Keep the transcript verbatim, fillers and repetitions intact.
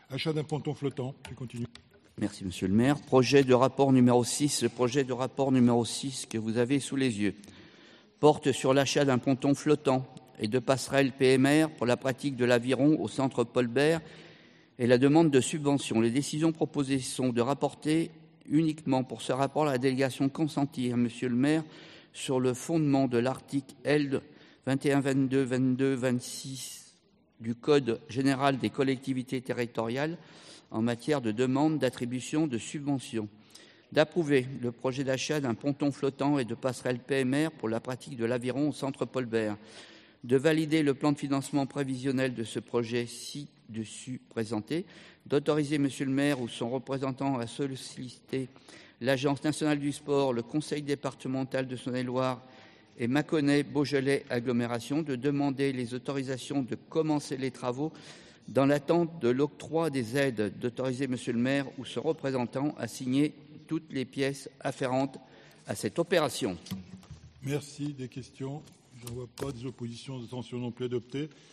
Achat d'un ponton flottant. Je continue. Merci, Monsieur le maire. Projet de rapport numéro six. Le projet de rapport numéro six que vous avez sous les yeux porte sur l'achat d'un ponton flottant et de passerelles P M R pour la pratique de l'aviron au centre Paul Bert et la demande de subvention. Les décisions proposées sont de rapporter uniquement pour ce rapport la délégation consentie à Monsieur le maire sur le fondement de l'article L vingt et un vingt-deux vingt-deux vingt-six du Code général des collectivités territoriales en matière de demande d'attribution de subventions, d'approuver le projet d'achat d'un ponton flottant et de passerelle P M R pour la pratique de l'aviron au centre Paul Bert, de valider le plan de financement prévisionnel de ce projet ci-dessus présenté, d'autoriser Monsieur le maire ou son représentant à solliciter l'Agence nationale du sport, le conseil départemental de Saône-et-Loire et Mâconnais-Beaujolais agglomération de demander les autorisations de commencer les travaux dans l'attente de l'octroi des aides, d'autoriser Monsieur le maire ou son représentant à signer toutes les pièces afférentes à cette opération. Merci. Des questions? Je n'en vois pas. Des oppositions, des abstentions non plus adoptées.